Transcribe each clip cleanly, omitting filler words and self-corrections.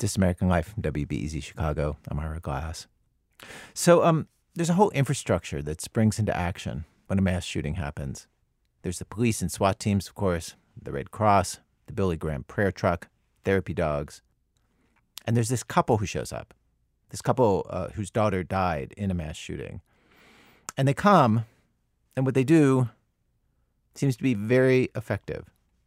This American Life from WBEZ Chicago. I'm Ira Glass. So there's a whole infrastructure that springs into action when a mass shooting happens. There's the police and SWAT teams, of course, the Red Cross, the Billy Graham prayer truck, therapy dogs. And there's this couple who shows up, this couple whose daughter died in a mass shooting. And they come, and what they do seems to be very effective.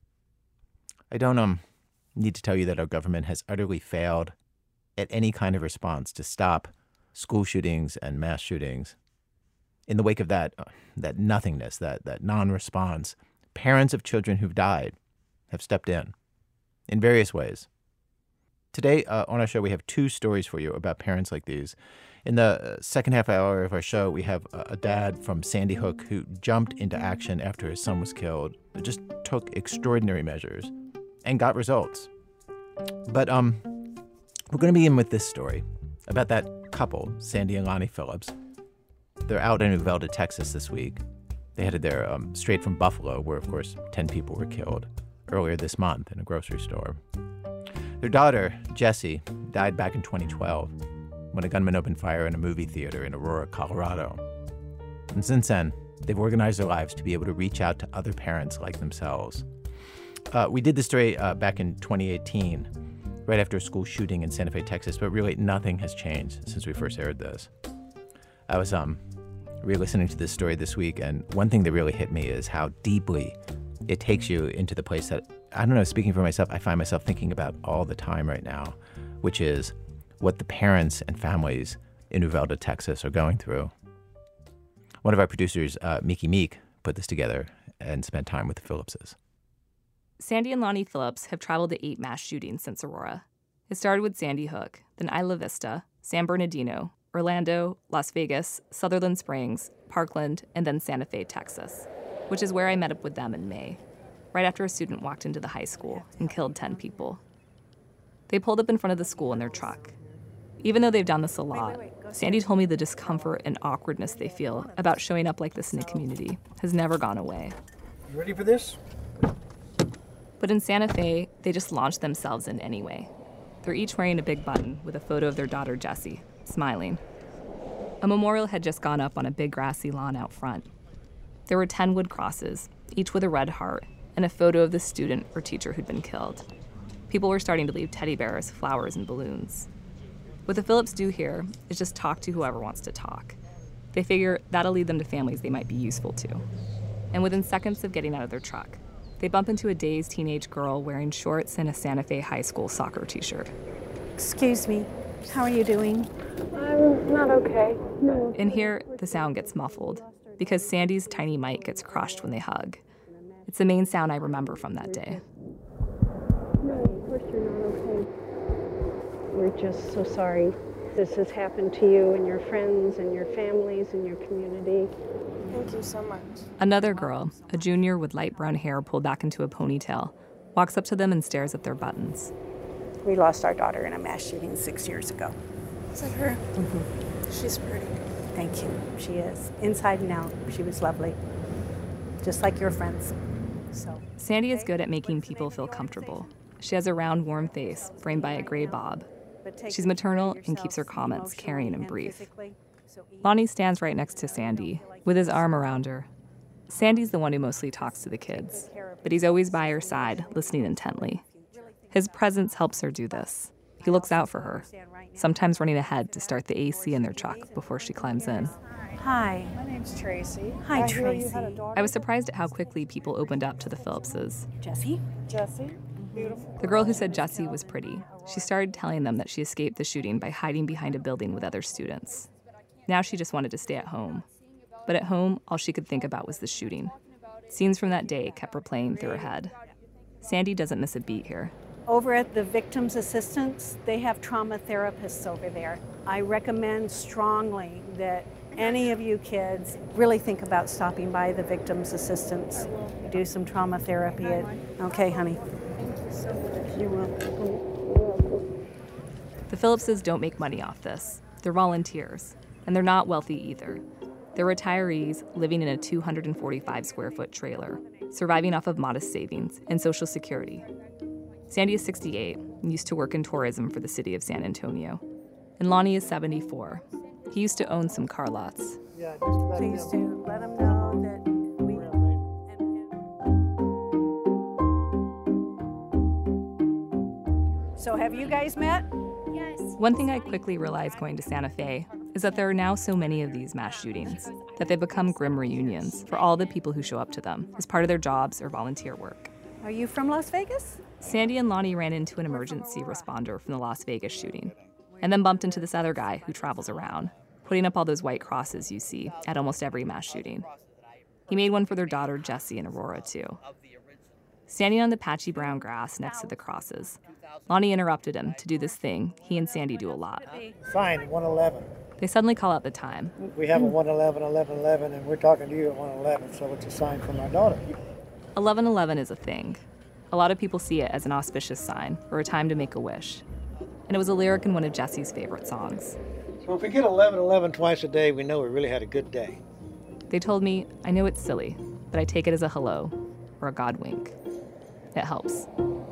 I don't need to tell you that our government has utterly failed at any kind of response to stop school shootings and mass shootings. In the wake of that nothingness, that non-response, parents of children who've died have stepped in various ways. Today on our show, we have two stories for you about parents like these. In the second half hour of our show, we have a dad from Sandy Hook who jumped into action after his son was killed, just took extraordinary measures and got results. But we're going to begin with this story about that couple, Sandy and Lonnie Phillips. They're out in Uvalde, Texas this week. They headed there straight from Buffalo, where, of course, 10 people were killed earlier this month in a grocery store. Their daughter, Jessie, died back in 2012 when a gunman opened fire in a movie theater in Aurora, Colorado. And since then, they've organized their lives to be able to reach out to other parents like themselves. We did this story back in 2018, right after a school shooting in Santa Fe, Texas, but really nothing has changed since we first aired this. I was re-listening to this story this week, and one thing that really hit me is how deeply it takes you into the place that, I don't know, speaking for myself, I find myself thinking about all the time right now, which is what the parents and families in Uvalde, Texas are going through. One of our producers, Miki Meek, put this together and spent time with the Phillipses. Sandy and Lonnie Phillips have traveled to 8 mass shootings since Aurora. It started with Sandy Hook, then Isla Vista, San Bernardino, Orlando, Las Vegas, Sutherland Springs, Parkland, and then Santa Fe, Texas, which is where I met up with them in May, right after a student walked into the high school and killed 10 people. They pulled up in front of the school in their truck. Even though they've done this a lot, Sandy told me the discomfort and awkwardness they feel about showing up like this in a community has never gone away. You ready for this? But in Santa Fe, they just launched themselves in anyway. They're each wearing a big button with a photo of their daughter, Jessie, smiling. A memorial had just gone up on a big grassy lawn out front. There were 10 wood crosses, each with a red heart, and a photo of the student or teacher who'd been killed. People were starting to leave teddy bears, flowers, and balloons. What the Phillips do here is just talk to whoever wants to talk. They figure that'll lead them to families they might be useful to. And within seconds of getting out of their truck, they bump into a dazed teenage girl wearing shorts and a Santa Fe High School soccer t-shirt. Excuse me, how are you doing? I'm not okay. No. In here, the sound gets muffled because Sandy's tiny mic gets crushed when they hug. It's the main sound I remember from that day. No, of course you're not okay. We're just so sorry this has happened to you and your friends and your families and your community. Thank you so much. Another girl, a junior with light brown hair pulled back into a ponytail, walks up to them and stares at their buttons. We lost our daughter in a mass shooting 6 years ago. Is that her? Mm-hmm. She's pretty. Thank you. She is. Inside and out, she was lovely. Just like your friends. So. Sandy is good at making people feel comfortable. She has a round, warm face framed by a gray bob. She's maternal and keeps her comments caring and brief. Lonnie stands right next to Sandy, with his arm around her. Sandy's the one who mostly talks to the kids, but he's always by her side, listening intently. His presence helps her do this. He looks out for her, sometimes running ahead to start the AC in their truck before she climbs in. Hi. My name's Tracy. Hi, Tracy. I was surprised at how quickly people opened up to the Phillipses. Jessie? Jessie. Beautiful. The girl who said Jessie was pretty. She started telling them that she escaped the shooting by hiding behind a building with other students. Now she just wanted to stay at home. But at home, all she could think about was the shooting. Scenes from that day kept replaying through her head. Sandy doesn't miss a beat here. Over at the Victims Assistance, they have trauma therapists over there. I recommend strongly that any of you kids really think about stopping by the Victims Assistance. Do some trauma therapy. Okay, honey. You're welcome. The Phillipses don't make money off this. They're volunteers, and they're not wealthy either. They're retirees living in a 245-square-foot trailer, surviving off of modest savings and Social Security. Sandy is 68, and used to work in tourism for the city of San Antonio. And Lonnie is 74. He used to own some car lots. Please do let them know that we. So have you guys met? One thing I quickly realized going to Santa Fe is that there are now so many of these mass shootings that they become grim reunions for all the people who show up to them as part of their jobs or volunteer work. Are you from Las Vegas? Sandy and Lonnie ran into an emergency responder from the Las Vegas shooting and then bumped into this other guy who travels around, putting up all those white crosses you see at almost every mass shooting. He made one for their daughter Jessie in Aurora, too. Standing on the patchy brown grass next to the crosses, Lonnie interrupted him to do this thing he and Sandy do a lot. Sign 111. They suddenly call out the time. We have a 111, 1111, and we're talking to you at 111, so it's a sign from our daughter. 1111 is a thing. A lot of people see it as an auspicious sign or a time to make a wish. And it was a lyric in one of Jessie's favorite songs. So if we get 1111 twice a day, we know we really had a good day. They told me, I know it's silly, but I take it as a hello or a God wink. It helps.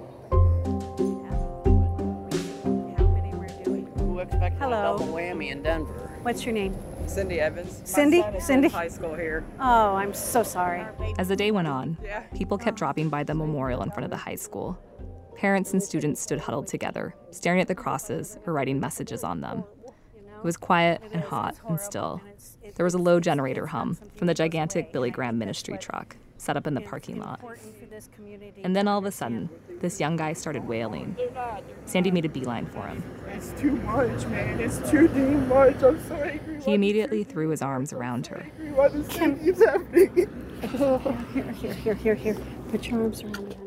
Who expected Hello. a double whammy in Denver? What's your name? Cindy Evans. Cindy? My son is Cindy? in high school here. Oh, I'm so sorry. As the day went on, people kept dropping by the memorial in front of the high school. Parents and students stood huddled together, staring at the crosses or writing messages on them. It was quiet and hot and still. There was a low generator hum from the gigantic Billy Graham ministry truck set up in the parking lot. And then all of a sudden, this young guy started wailing. Sandy made a beeline for him. It's too much, man. It's too damn much. I'm so angry. He immediately threw his arms around her. Why this thing keeps happening? Here. Put your arms around me.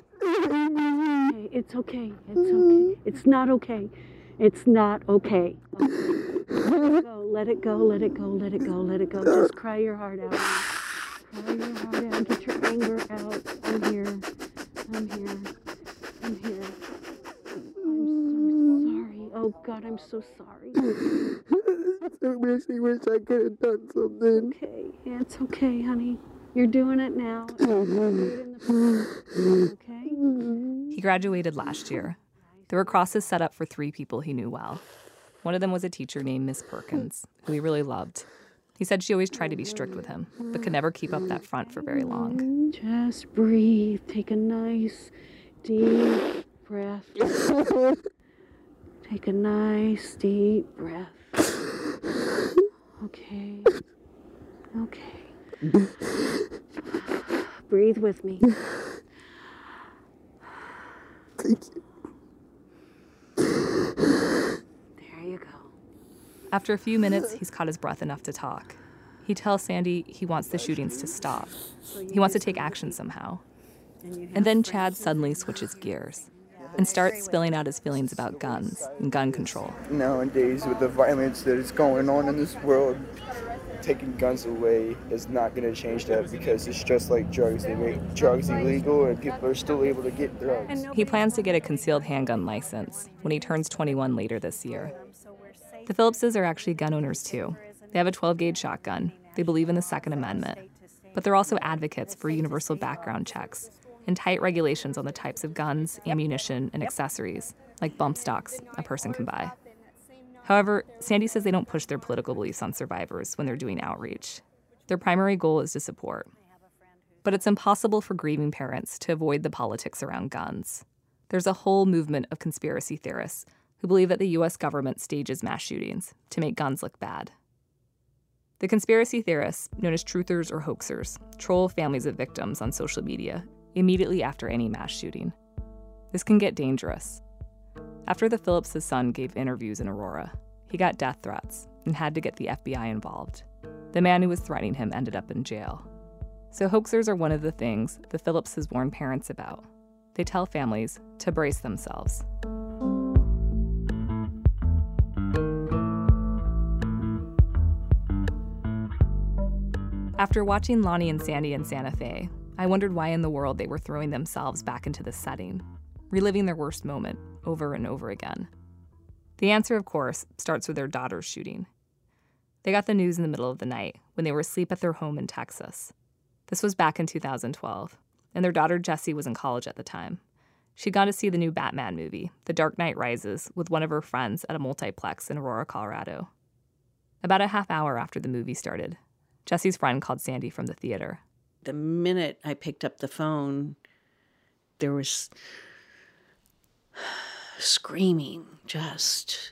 It's okay. It's okay. It's not okay. It's not okay. Let it go. Let it go. Let it go. Let it go. Let it go. Just cry your heart out. Cry your heart out. Get your anger out. I'm here. I'm here. I'm here. I'm so sorry. Oh God, I'm so sorry. I wish I could have done something. Okay, it's okay, honey. You're doing it now. Do it in the past, okay? He graduated last year. There were crosses set up for 3 people he knew well. One of them was a teacher named Miss Perkins, who he really loved. He said she always tried to be strict with him, but could never keep up that front for very long. Just breathe. Take a nice, deep breath. Take a nice, deep breath. Okay. Okay. Breathe with me. Thank you. There you go. After a few minutes, he's caught his breath enough to talk. He tells Sandy he wants the shootings to stop. He wants to take action somehow. And then Chad suddenly switches gears and starts spilling out his feelings about guns and gun control. Nowadays, with the violence that is going on in this world, taking guns away is not going to change that, because it's just like drugs. They make drugs illegal and people are still able to get drugs. He plans to get a concealed handgun license when he turns 21 later this year. The Phillipses are actually gun owners too. They have a 12-gauge shotgun. They believe in the Second Amendment. But they're also advocates for universal background checks and tight regulations on the types of guns, ammunition, and accessories, like bump stocks, a person can buy. However, Sandy says they don't push their political beliefs on survivors when they're doing outreach. Their primary goal is to support. But it's impossible for grieving parents to avoid the politics around guns. There's a whole movement of conspiracy theorists who believe that the U.S. government stages mass shootings to make guns look bad. The conspiracy theorists, known as truthers or hoaxers, troll families of victims on social media immediately after any mass shooting. This can get dangerous. After the Phillips' son gave interviews in Aurora, he got death threats and had to get the FBI involved. The man who was threatening him ended up in jail. So hoaxers are one of the things the Phillipses warn parents about. They tell families to brace themselves. After watching Lonnie and Sandy in Santa Fe, I wondered why in the world they were throwing themselves back into this setting, reliving their worst moment over and over again. The answer, of course, starts with their daughter's shooting. They got the news in the middle of the night when they were asleep at their home in Texas. This was back in 2012, and their daughter Jessie was in college at the time. She'd gone to see the new Batman movie, The Dark Knight Rises, with one of her friends at a multiplex in Aurora, Colorado. About a half hour after the movie started, Jesse's friend called Sandy from the theater. The minute I picked up the phone, there was screaming, just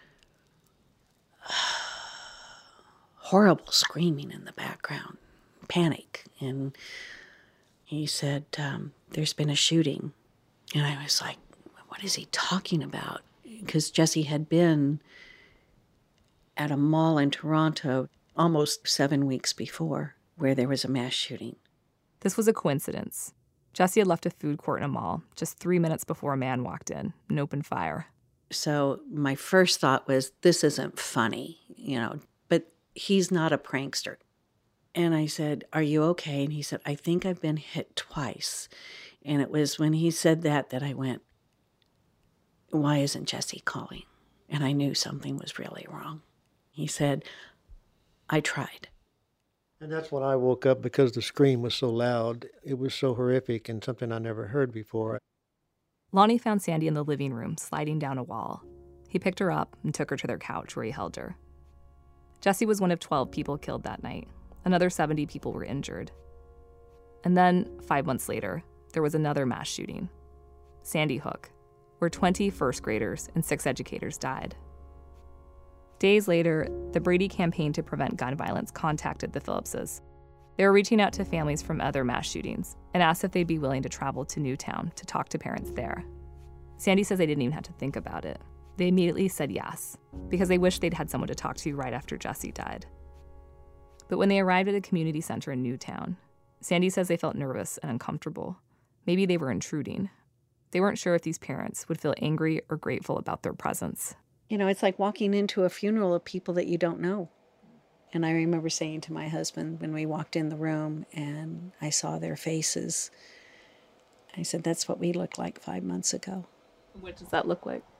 horrible screaming in the background, panic. And he said, there's been a shooting. And I was like, what is he talking about? Because Jesse had been at a mall in Toronto almost 7 weeks before where there was a mass shooting. This was a coincidence. Jesse had left a food court in a mall just 3 minutes before a man walked in and opened fire. So my first thought was, this isn't funny, but he's not a prankster. And I said, are you okay? And he said, I think I've been hit twice. And it was when he said that I went, why isn't Jesse calling? And I knew something was really wrong. He said, I tried. And that's when I woke up because the scream was so loud. It was so horrific and something I never heard before. Lonnie found Sandy in the living room, sliding down a wall. He picked her up and took her to their couch where he held her. Jesse was one of 12 people killed that night. Another 70 people were injured. And then, 5 months later, there was another mass shooting, Sandy Hook, where 20 first graders and 6 educators died. Days later, the Brady Campaign to Prevent Gun Violence contacted the Phillipses. They were reaching out to families from other mass shootings and asked if they'd be willing to travel to Newtown to talk to parents there. Sandy says they didn't even have to think about it. They immediately said yes, because they wished they'd had someone to talk to right after Jesse died. But when they arrived at a community center in Newtown, Sandy says they felt nervous and uncomfortable. Maybe they were intruding. They weren't sure if these parents would feel angry or grateful about their presence. It's like walking into a funeral of people that you don't know. And I remember saying to my husband when we walked in the room and I saw their faces, I said, that's what we looked like 5 months ago. What does that look like?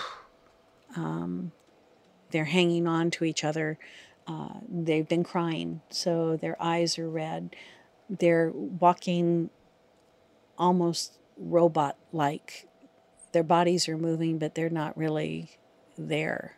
They're hanging on to each other. They've been crying, so their eyes are red. They're walking almost robot-like. Their bodies are moving, but they're not really there.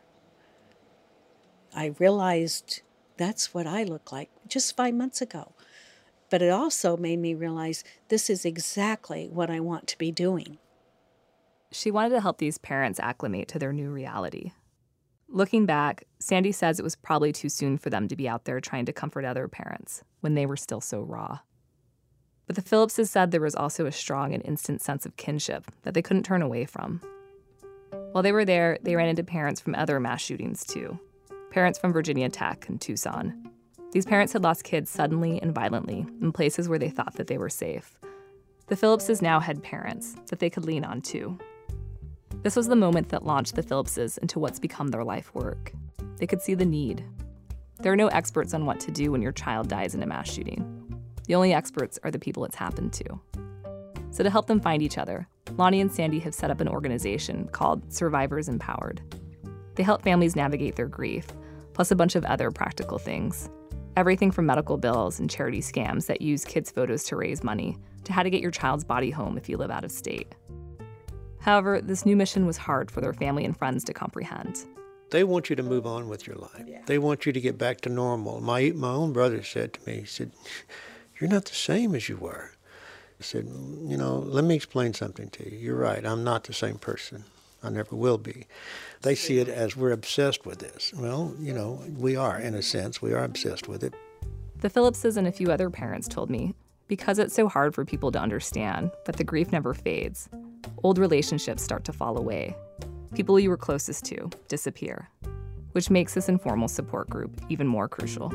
I realized that's what I look like just 5 months ago. But it also made me realize this is exactly what I want to be doing. She wanted to help these parents acclimate to their new reality. Looking back, Sandy says it was probably too soon for them to be out there trying to comfort other parents when they were still so raw. But the Phillipses said there was also a strong and instant sense of kinship that they couldn't turn away from. While they were there, they ran into parents from other mass shootings too. Parents from Virginia Tech and Tucson. These parents had lost kids suddenly and violently in places where they thought that they were safe. The Phillipses now had parents that they could lean on too. This was the moment that launched the Phillipses into what's become their life work. They could see the need. There are no experts on what to do when your child dies in a mass shooting. The only experts are the people it's happened to. So to help them find each other, Lonnie and Sandy have set up an organization called Survivors Empowered. They help families navigate their grief, plus a bunch of other practical things. Everything from medical bills and charity scams that use kids' photos to raise money, to how to get your child's body home if you live out of state. However, this new mission was hard for their family and friends to comprehend. They want you to move on with your life. Yeah. They want you to get back to normal. My own brother said to me, he said, you're not the same as you were. I said, let me explain something to you. You're right, I'm not the same person. I never will be. They see it as we're obsessed with this. Well, we are, in a sense. We are obsessed with it. The Phillipses and a few other parents told me, because it's so hard for people to understand that the grief never fades, old relationships start to fall away. People you were closest to disappear, which makes this informal support group even more crucial.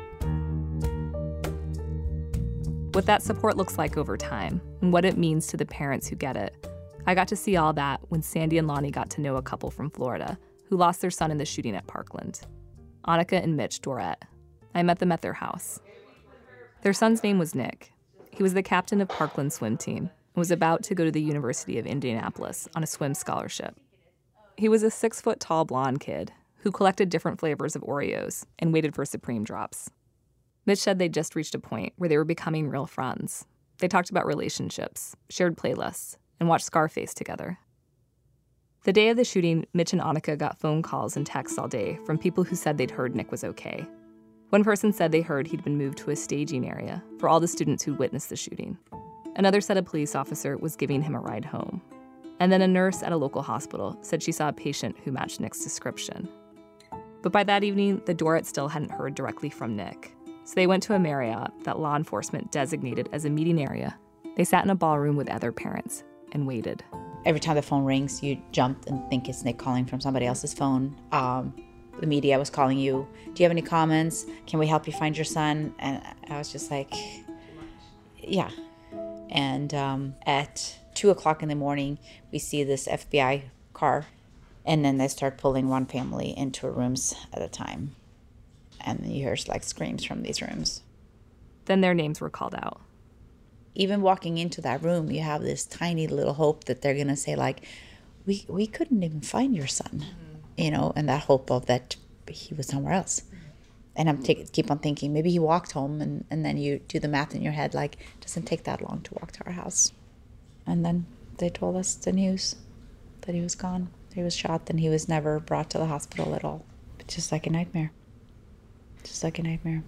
What that support looks like over time and what it means to the parents who get it, I got to see all that when Sandy and Lonnie got to know a couple from Florida who lost their son in the shooting at Parkland, Annika and Mitch Dorette. I met them at their house. Their son's name was Nick. He was the captain of Parkland's swim team and was about to go to the University of Indianapolis on a swim scholarship. He was a 6-foot-tall blonde kid who collected different flavors of Oreos and waited for Supreme drops. Mitch said they'd just reached a point where they were becoming real friends. They talked about relationships, shared playlists, and watched Scarface together. The day of the shooting, Mitch and Annika got phone calls and texts all day from people who said they'd heard Nick was okay. One person said they heard he'd been moved to a staging area for all the students who'd witnessed the shooting. Another said a police officer was giving him a ride home. And then a nurse at a local hospital said she saw a patient who matched Nick's description. But by that evening, the Dorrits still hadn't heard directly from Nick. So they went to a Marriott that law enforcement designated as a meeting area. They sat in a ballroom with other parents and waited. Every time the phone rings, you jump and think it's Nick calling from somebody else's phone. The media was calling you. Do you have any comments? Can we help you find your son? And I was just like, yeah. And at 2 o'clock in the morning, we see this FBI car. And then they start pulling one family into rooms at a time. And you hear like screams from these rooms. Then their names were called out. Even walking into that room, you have this tiny little hope that they're going to say, like, we couldn't even find your son, you know, and that hope of that he was somewhere else. And I'm keep on thinking, maybe he walked home, and then you do the math in your head, like, it doesn't take that long to walk to our house. And then they told us the news that he was gone. He was shot, and he was never brought to the hospital at all. Just like a nightmare. Just like a nightmare.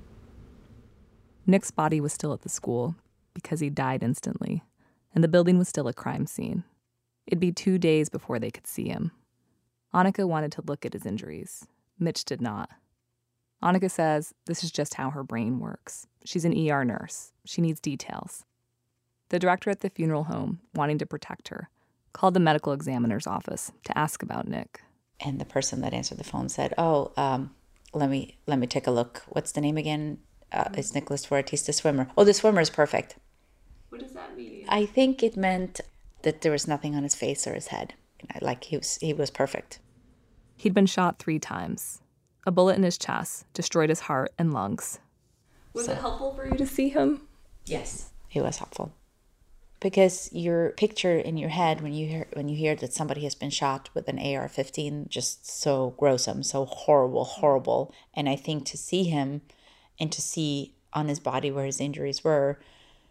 Nick's body was still at the school because he died instantly, and the building was still a crime scene. It'd be 2 days before they could see him. Annika wanted to look at his injuries. Mitch did not. Annika says this is just how her brain works. She's an ER nurse. She needs details. The director at the funeral home, wanting to protect her, called the medical examiner's office to ask about Nick. And the person that answered the phone said, let me take a look. What's the name again? It's Nicholas Dorrit. He's the swimmer. Oh, the swimmer is perfect. What does that mean? I think it meant that there was nothing on his face or his head. Like he was perfect. He'd been shot 3 times. A bullet in his chest destroyed his heart and lungs. Was it helpful for you to see him? Yes, it was helpful. Because your picture in your head when you hear that somebody has been shot with an AR-15, just so gruesome, so horrible. And I think to see him and to see on his body where his injuries were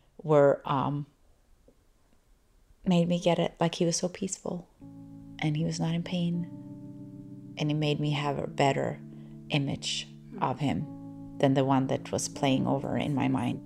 made me get it, like he was so peaceful and he was not in pain. And it made me have a better image of him than the one that was playing over in my mind.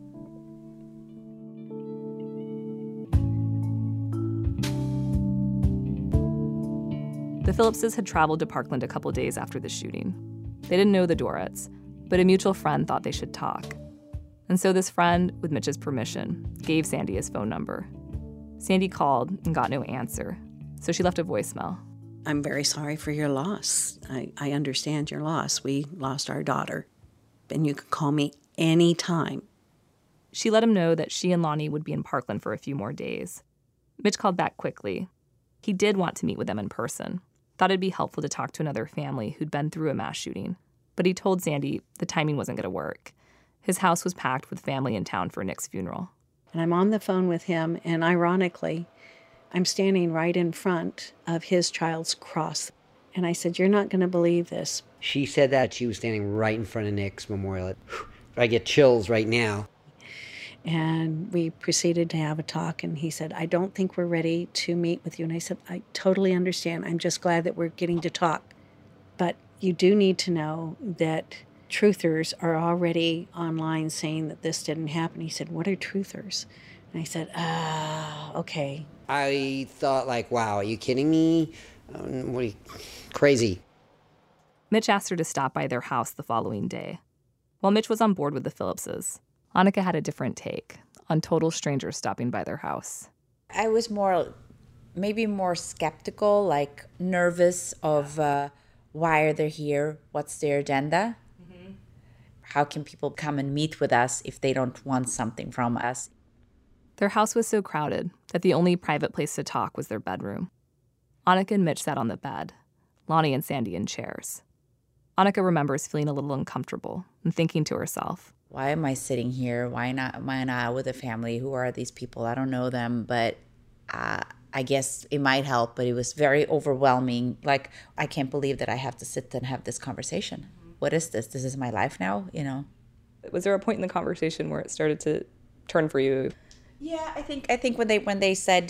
The Phillipses had traveled to Parkland a couple days after the shooting. They didn't know the Dorrits, but a mutual friend thought they should talk. And so this friend, with Mitch's permission, gave Sandy his phone number. Sandy called and got no answer, so she left a voicemail. I'm very sorry for your loss. I understand your loss. We lost our daughter. And you can call me anytime. She let him know that she and Lonnie would be in Parkland for a few more days. Mitch called back quickly. He did want to meet with them in person. Thought it'd be helpful to talk to another family who'd been through a mass shooting. But he told Sandy the timing wasn't going to work. His house was packed with family in town for Nick's funeral. And I'm on the phone with him, and ironically, I'm standing right in front of his child's cross. And I said, "You're not going to believe this." She said that she was standing right in front of Nick's memorial. I get chills right now. And we proceeded to have a talk, and he said, "I don't think we're ready to meet with you." And I said, "I totally understand. I'm just glad that we're getting to talk. But you do need to know that truthers are already online saying that this didn't happen." He said, "What are truthers?" And I said, okay. I thought, like, wow, are you kidding me? Crazy. Mitch asked her to stop by their house the following day. While Mitch was on board with the Phillipses, Annika had a different take on total strangers stopping by their house. I was maybe more skeptical, like nervous of why are they here? What's their agenda? Mm-hmm. How can people come and meet with us if they don't want something from us? Their house was so crowded that the only private place to talk was their bedroom. Annika and Mitch sat on the bed, Lonnie and Sandy in chairs. Annika remembers feeling a little uncomfortable and thinking to herself, why am I sitting here? Why not? Am I not with a family? Who are these people? I don't know them, but I guess it might help. But it was very overwhelming. Like, I can't believe that I have to sit and have this conversation. What is this? This is my life now, you know? Was there a point in the conversation where it started to turn for you? Yeah, I think when they said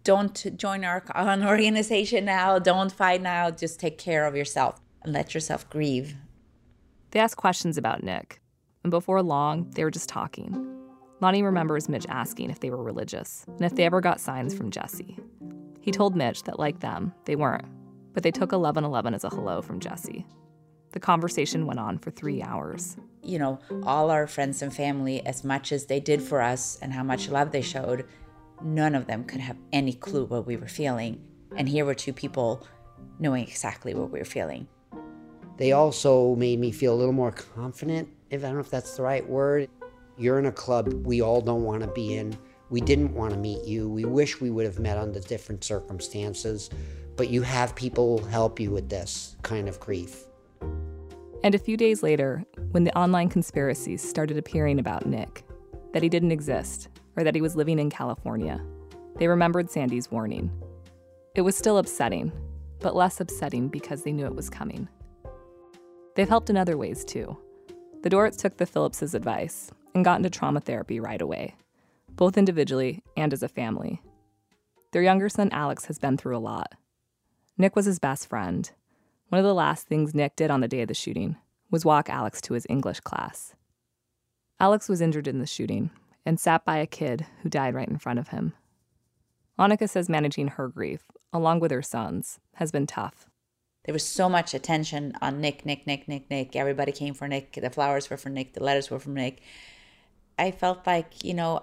don't join an organization now, don't fight now, just take care of yourself and let yourself grieve. They asked questions about Nick, and before long, they were just talking. Lonnie remembers Mitch asking if they were religious and if they ever got signs from Jesse. He told Mitch that, like them, they weren't, but they took 1111 as a hello from Jesse. The conversation went on for 3 hours. You know, all our friends and family, as much as they did for us and how much love they showed, none of them could have any clue what we were feeling. And here were two people knowing exactly what we were feeling. They also made me feel a little more confident, I don't know if that's the right word. You're in a club we all don't want to be in. We didn't want to meet you. We wish we would have met under different circumstances, but you have people help you with this kind of grief. And a few days later, when the online conspiracies started appearing about Nick, that he didn't exist, or that he was living in California, they remembered Sandy's warning. It was still upsetting, but less upsetting because they knew it was coming. They've helped in other ways, too. The Dorrits took the Phillipses' advice and got into trauma therapy right away, both individually and as a family. Their younger son, Alex, has been through a lot. Nick was his best friend. One of the last things Nick did on the day of the shooting was walk Alex to his English class. Alex was injured in the shooting and sat by a kid who died right in front of him. Annika says managing her grief, along with her son's, has been tough. There was so much attention on Nick. Everybody came for Nick. The flowers were for Nick. The letters were from Nick. I felt like,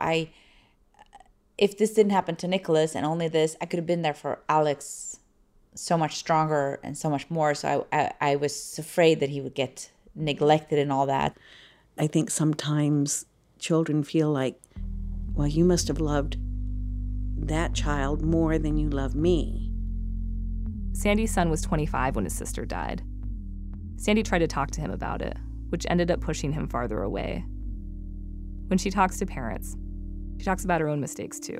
if this didn't happen to Nicholas and only this, I could have been there for Alex so much stronger and so much more. So I was afraid that he would get neglected and all that. I think sometimes children feel like, well, you must have loved that child more than you love me. Sandy's son was 25 when his sister died. Sandy tried to talk to him about it, which ended up pushing him farther away. When she talks to parents, she talks about her own mistakes too.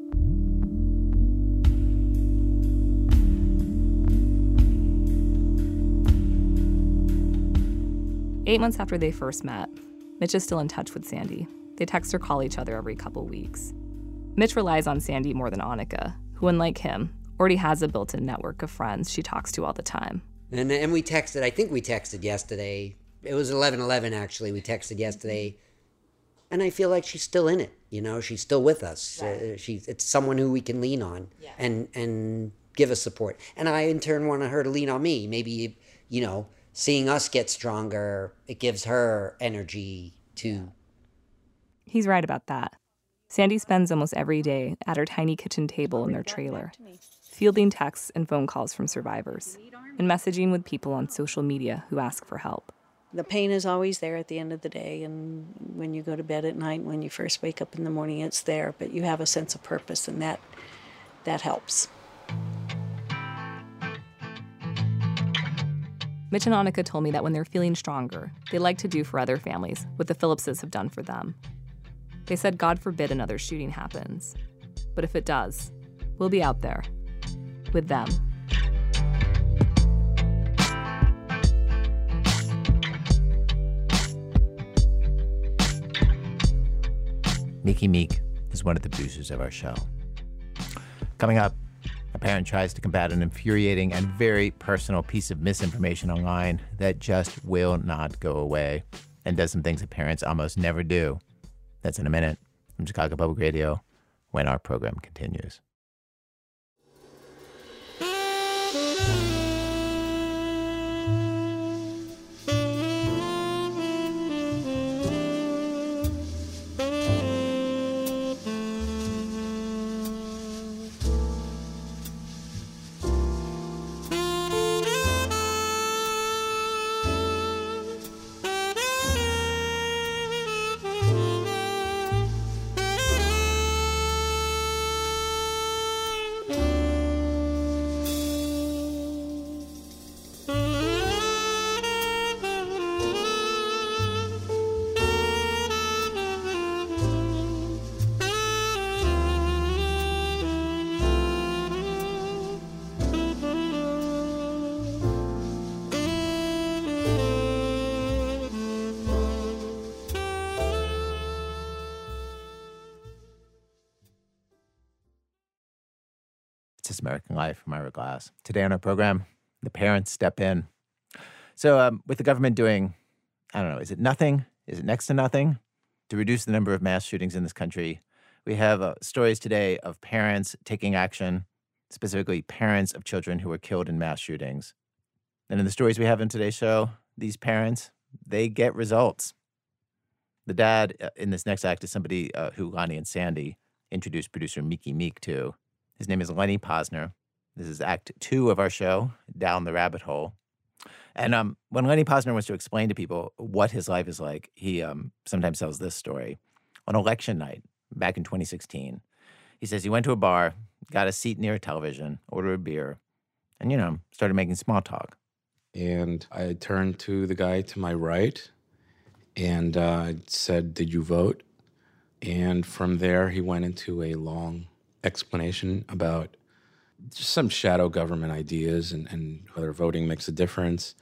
Eight months after they first met, Mitch is still in touch with Sandy. They text or call each other every couple weeks. Mitch relies on Sandy more than Annika, who, unlike him, already has a built-in network of friends she talks to all the time. And we texted, I think we texted yesterday. It was 11:11 actually, we texted yesterday. And I feel like she's still in it, she's still with us. Right. It's someone who we can lean on and give us support. And I in turn want her to lean on me. Maybe, seeing us get stronger, it gives her energy to... He's right about that. Sandy spends almost every day at her tiny kitchen table in their trailer, fielding texts and phone calls from survivors, and messaging with people on social media who ask for help. The pain is always there at the end of the day, and when you go to bed at night, when you first wake up in the morning, it's there, but you have a sense of purpose, and that helps. Mitch and Annika told me that when they're feeling stronger, they like to do for other families what the Phillipses have done for them. They said, God forbid another shooting happens. But if it does, we'll be out there with them. Mickey Meek is one of the producers of our show. Coming up, a parent tries to combat an infuriating and very personal piece of misinformation online that just will not go away and does some things that parents almost never do. That's in a minute from Chicago Public Radio when our program continues. American Life. I'm Ira Glass. Today on our program, the parents step in. So with the government doing, I don't know, is it nothing? Is it next to nothing to reduce the number of mass shootings in this country? We have stories today of parents taking action, specifically parents of children who were killed in mass shootings. And in the stories we have in today's show, these parents, they get results. The dad in this next act is somebody who Lonnie and Sandy introduced producer Mickey Meek to. His name is Lenny Posner. This is Act 2 of our show, Down the Rabbit Hole. And when Lenny Posner wants to explain to people what his life is like, he sometimes tells this story. On election night, back in 2016, he says he went to a bar, got a seat near a television, ordered a beer, and, started making small talk. And I turned to the guy to my right and said, "Did you vote?" And from there, he went into a long explanation about just some shadow government ideas and whether voting makes a difference.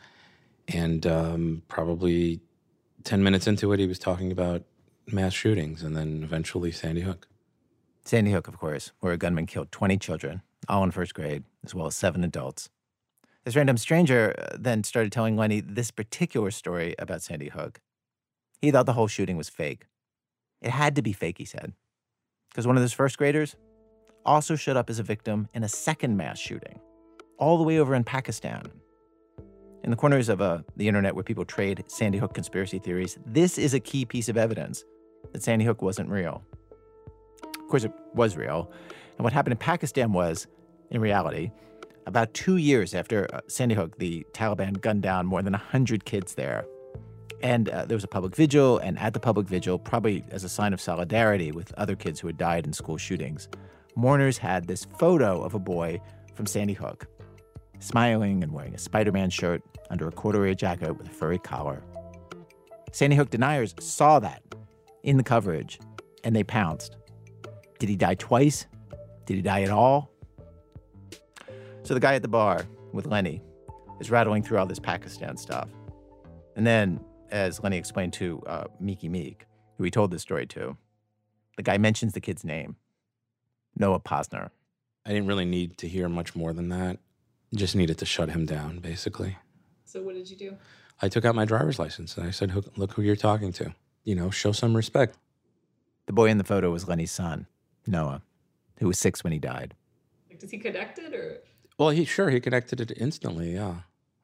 And probably 10 minutes into it, he was talking about mass shootings and then eventually Sandy Hook. Sandy Hook, of course, where a gunman killed 20 children, all in first grade, as well as 7 adults. This random stranger then started telling Lenny this particular story about Sandy Hook. He thought the whole shooting was fake. It had to be fake, he said, because one of those first graders also showed up as a victim in a second mass shooting, all the way over in Pakistan. In the corners of the internet where people trade Sandy Hook conspiracy theories, this is a key piece of evidence that Sandy Hook wasn't real. Of course, it was real. And what happened in Pakistan was, in reality, about 2 years after Sandy Hook, the Taliban gunned down more than 100 kids there. And there was a public vigil, and at the public vigil, probably as a sign of solidarity with other kids who had died in school shootings, mourners had this photo of a boy from Sandy Hook, smiling and wearing a Spider-Man shirt under a corduroy jacket with a furry collar. Sandy Hook deniers saw that in the coverage, and they pounced. Did he die twice? Did he die at all? So the guy at the bar with Lenny is rattling through all this Pakistan stuff. And then, as Lenny explained to Mickey Meek, who he told this story to, the guy mentions the kid's name, Noah Posner. I didn't really need to hear much more than that. Just needed to shut him down, basically. So what did you do? I took out my driver's license and I said, "Look who you're talking to. Show some respect." The boy in the photo was Lenny's son, Noah, who was 6 when he died. Does he connect it or? Well, he connected it instantly, yeah.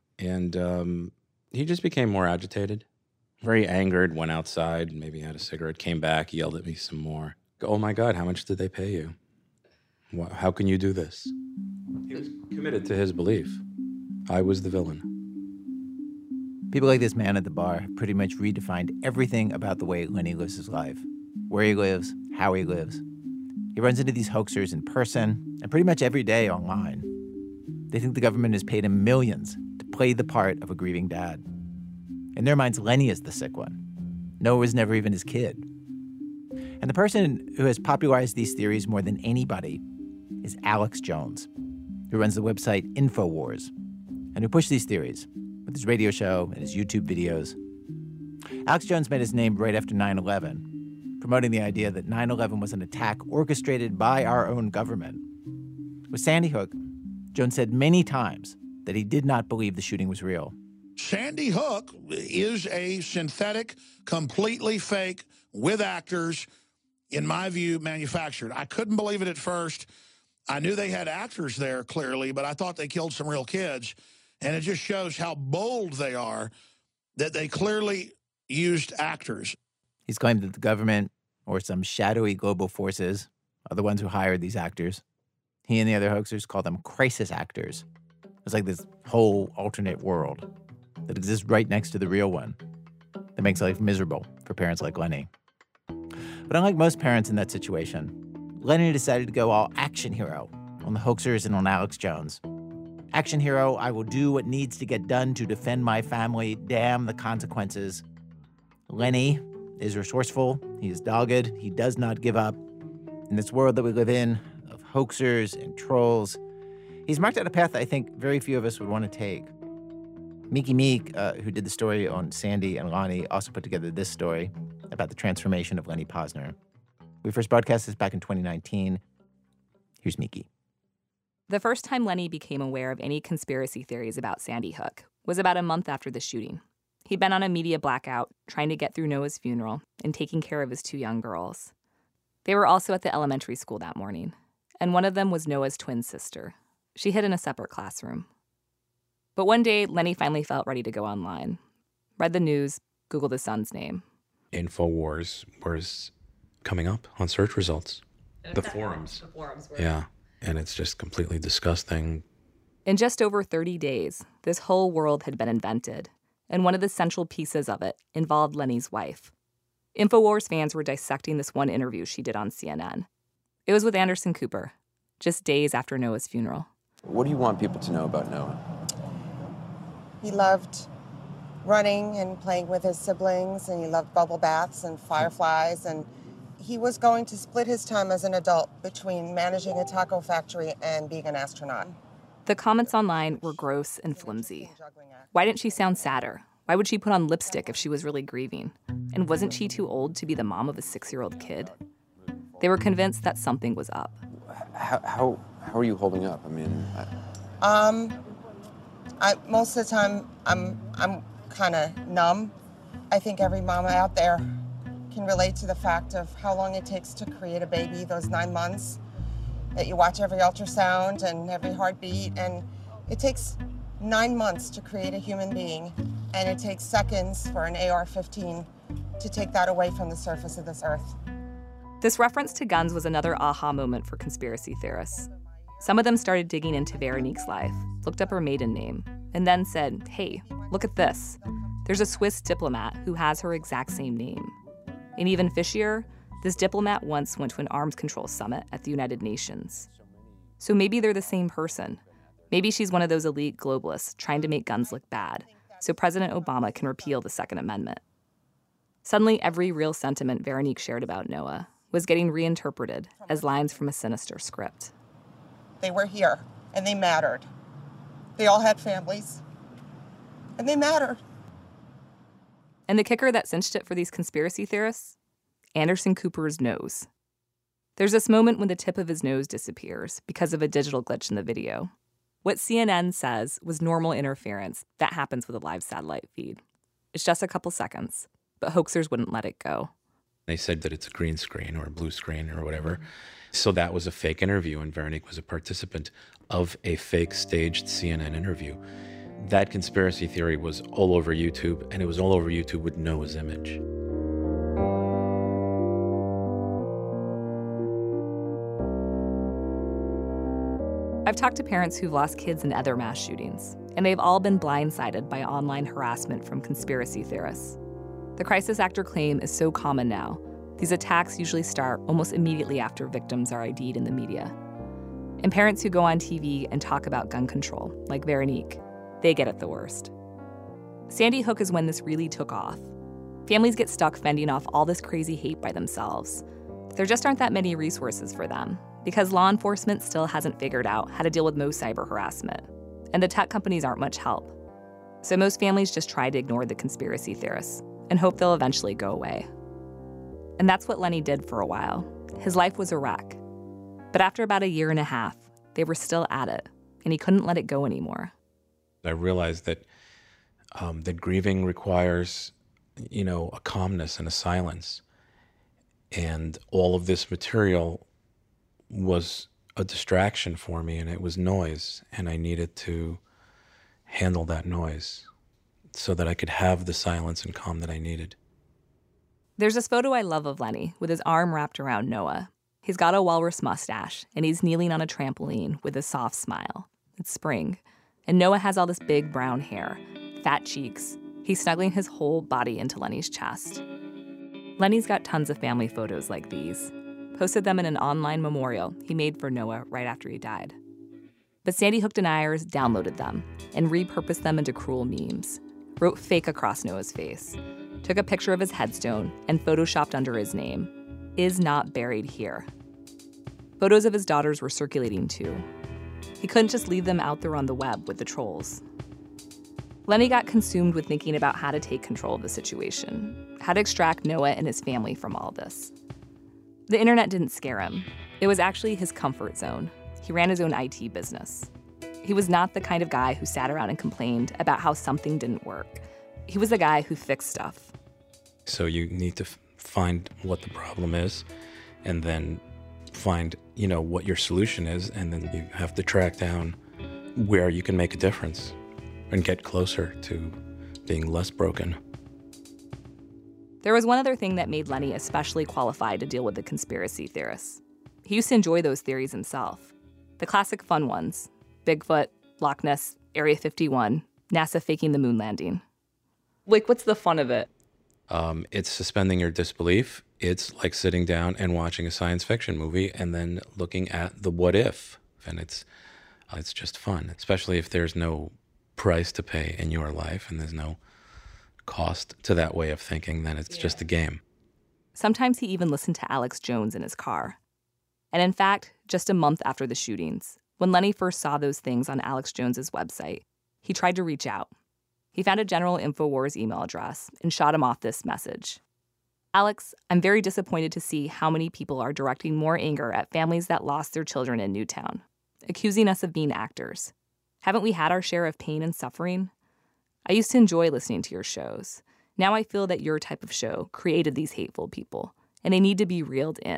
And he just became more agitated, very angered, went outside, maybe had a cigarette, came back, yelled at me some more. "Oh my God, how much did they pay you? How can you do this?" He was committed to his belief. I was the villain. People like this man at the bar pretty much redefined everything about the way Lenny lives his life, where he lives, how he lives. He runs into these hoaxers in person and pretty much every day online. They think the government has paid him millions to play the part of a grieving dad. In their minds, Lenny is the sick one. Noah was never even his kid. And the person who has popularized these theories more than anybody is Alex Jones, who runs the website InfoWars, and who pushed these theories with his radio show and his YouTube videos. Alex Jones made his name right after 9/11, promoting the idea that 9/11 was an attack orchestrated by our own government. With Sandy Hook, Jones said many times that he did not believe the shooting was real. Sandy Hook is a synthetic, completely fake, with actors, in my view, manufactured. I couldn't believe it at first. I knew they had actors there, clearly, but I thought they killed some real kids. And it just shows how bold they are, that they clearly used actors. He's claimed that the government or some shadowy global forces are the ones who hired these actors. He and the other hoaxers call them crisis actors. It's like this whole alternate world that exists right next to the real one that makes life miserable for parents like Lenny. But unlike most parents in that situation, Lenny decided to go all action hero on the hoaxers and on Alex Jones. Action hero, I will do what needs to get done to defend my family, damn the consequences. Lenny is resourceful, he is dogged, he does not give up. In this world that we live in, of hoaxers and trolls, he's marked out a path that I think very few of us would want to take. Mickey Meek, who did the story on Sandy and Lonnie, also put together this story about the transformation of Lenny Posner. We first broadcast this back in 2019. Here's Mickey. The first time Lenny became aware of any conspiracy theories about Sandy Hook was about a month after the shooting. He'd been on a media blackout, trying to get through Noah's funeral and taking care of his 2 young girls. They were also at the elementary school that morning, and one of them was Noah's twin sister. She hid in a separate classroom. But one day, Lenny finally felt ready to go online. Read the news, Googled his son's name. InfoWars was coming up on search results. The forums. Yeah, and it's just completely disgusting. In just over 30 days, this whole world had been invented, and one of the central pieces of it involved Lenny's wife. InfoWars fans were dissecting this one interview she did on CNN. It was with Anderson Cooper, just days after Noah's funeral. What do you want people to know about Noah? He loved running and playing with his siblings, and he loved bubble baths and fireflies, and he was going to split his time as an adult between managing a taco factory and being an astronaut. The comments online were gross and flimsy. Why didn't she sound sadder? Why would she put on lipstick if she was really grieving? And wasn't she too old to be the mom of a 6-year-old kid? They were convinced that something was up. How are you holding up? I mean, most of the time I'm kind of numb. I think every mama out there can relate to the fact of how long it takes to create a baby, those 9 months that you watch every ultrasound and every heartbeat, and it takes 9 months to create a human being, and it takes seconds for an AR-15 to take that away from the surface of this earth. This reference to guns was another aha moment for conspiracy theorists. Some of them started digging into Veronique's life, looked up her maiden name, and then said, hey, look at this. There's a Swiss diplomat who has her exact same name. And even fishier, this diplomat once went to an arms control summit at the United Nations. So maybe they're the same person. Maybe she's one of those elite globalists trying to make guns look bad, so President Obama can repeal the Second Amendment. Suddenly, every real sentiment Veronique shared about Noah was getting reinterpreted as lines from a sinister script. They were here, and they mattered. They all had families, and they mattered. And the kicker that cinched it for these conspiracy theorists? Anderson Cooper's nose. There's this moment when the tip of his nose disappears because of a digital glitch in the video. What CNN says was normal interference that happens with a live satellite feed. It's just a couple seconds, but hoaxers wouldn't let it go. They said that it's a green screen or a blue screen or whatever. So that was a fake interview, and Veronique was a participant of a fake staged CNN interview. That conspiracy theory was all over YouTube, and it was all over YouTube with Noah's image. I've talked to parents who've lost kids in other mass shootings, and they've all been blindsided by online harassment from conspiracy theorists. The crisis actor claim is so common now. These attacks usually start almost immediately after victims are ID'd in the media. And parents who go on TV and talk about gun control, like Veronique, they get it the worst. Sandy Hook is when this really took off. Families get stuck fending off all this crazy hate by themselves. There just aren't that many resources for them, because law enforcement still hasn't figured out how to deal with most cyber harassment, and the tech companies aren't much help. So most families just try to ignore the conspiracy theorists and hope they'll eventually go away. And that's what Lenny did for a while. His life was a wreck. But after about 1.5 years, they were still at it, and he couldn't let it go anymore. I realized that that grieving requires, a calmness and a silence. And all of this material was a distraction for me, and it was noise, and I needed to handle that noise so that I could have the silence and calm that I needed. There's this photo I love of Lenny with his arm wrapped around Noah. He's got a walrus mustache, and he's kneeling on a trampoline with a soft smile. It's spring, and Noah has all this big brown hair, fat cheeks. He's snuggling his whole body into Lenny's chest. Lenny's got tons of family photos like these, posted them in an online memorial he made for Noah right after he died. But Sandy Hook deniers downloaded them and repurposed them into cruel memes, wrote fake across Noah's face, took a picture of his headstone and photoshopped under his name, "Is not buried here." Photos of his daughters were circulating too. He couldn't just leave them out there on the web with the trolls. Lenny got consumed with thinking about how to take control of the situation, how to extract Noah and his family from all this. The internet didn't scare him. It was actually his comfort zone. he ran his own IT business. He was not the kind of guy who sat around and complained about how something didn't work. He was the guy who fixed stuff. So you need to find what the problem is and then find, what your solution is, and then you have to track down where you can make a difference and get closer to being less broken. There was one other thing that made Lenny especially qualified to deal with the conspiracy theorists. He used to enjoy those theories himself. The classic fun ones: Bigfoot, Loch Ness, Area 51, NASA faking the moon landing. What's the fun of it? It's suspending your disbelief. It's like sitting down and watching a science fiction movie and then looking at the what if. And it's just fun, especially if there's no price to pay in your life and there's no cost to that way of thinking, then it's just a game. Sometimes he even listened to Alex Jones in his car. And in fact, just a month after the shootings, when Lenny first saw those things on Alex Jones's website, he tried to reach out. He found a General InfoWars email address and shot him off this message. Alex, I'm very disappointed to see how many people are directing more anger at families that lost their children in Newtown, accusing us of being actors. Haven't we had our share of pain and suffering? I used to enjoy listening to your shows. Now I feel that your type of show created these hateful people, and they need to be reeled in! !